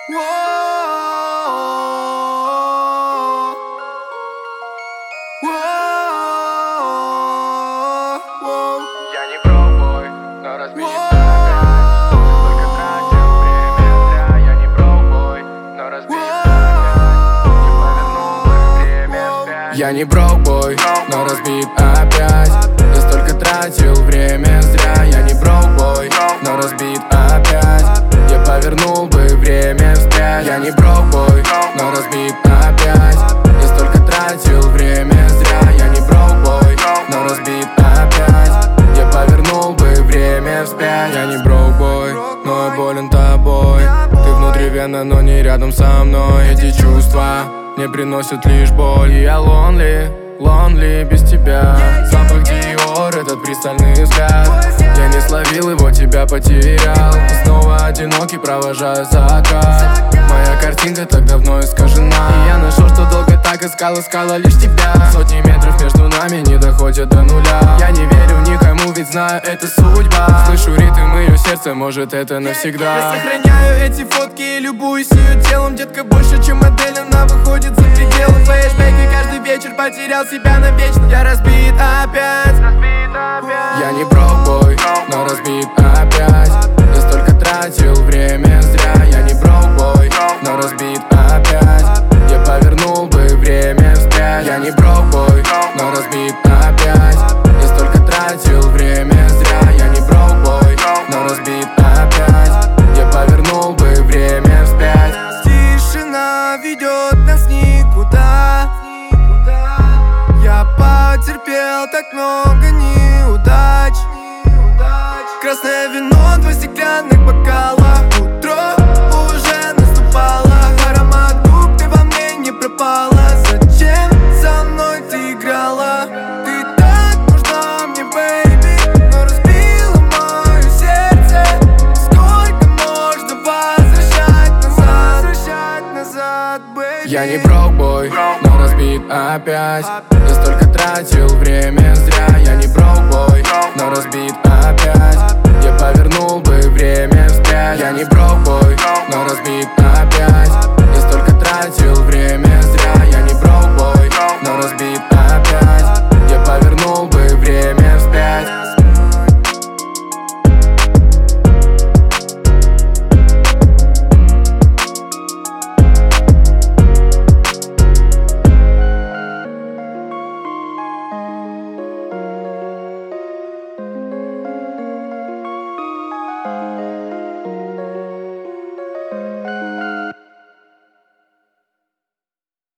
Я не брок-бой, но разбит опять. Только тратил время зря. Я не брок-бой, но разбит опять. Не повернул бы время вспять. Я не брок-бой, но разбит опять. Я столько тратил время зря. Я не брок-бой, но разбит опять. Я повернул бы время вспять. Я не брок-бой, но разбит опять. Я столько тратил время зря. Я не брок-бой, но разбит опять. Я повернул бы время вспять. Я не брок-бой, но я болен тобой. Ты внутривенно, но не рядом со мной. Эти чувства мне приносят лишь боль. И я lonely без тебя. Запах Dior, этот пристальный взгляд. Я не словил его, тебя потерял. И снова одинокий провожаю закат. Моя картинка так давно искажена. И я нашел, что долго так искала лишь тебя. Сотни метров между нами не доходят до нуля. Я не верю никому, ведь знаю, это судьба. Слышу ритм ее сердца, может это навсегда. Я сохраняю эти фотки и любуюсь ее телом. Детка больше, чем модель, она выходит за пределы. Флэшбэки каждый вечер, потерял себя навечно. Я разбит опять. Я не брок-бой, но разбит опять. Я столько тратил время зря. Я не брок-бой, но разбит опять. Я повернул бы время вспять. Я не брок-бой, но разбит опять. Я столько тратил время зря. Я не брок-бой, но разбит опять. Я повернул бы время вспять. Тишина ведет нас никуда. Я потерпел так много неудач. Красное вино, 2 стеклянных бокала. Утро уже наступало. Аромат губ, ты во мне не пропала. Зачем со мной ты играла? Ты так нужна мне, бэйби, но разбила мое сердце. Сколько можно возвращать назад, бэйби? Я не брок-бой, но разбит опять. Я столько тратил время зря. Я не брок-бой, но разбит опять. Я повернул бы время вспять. Я не брок-бой, но разбит опять.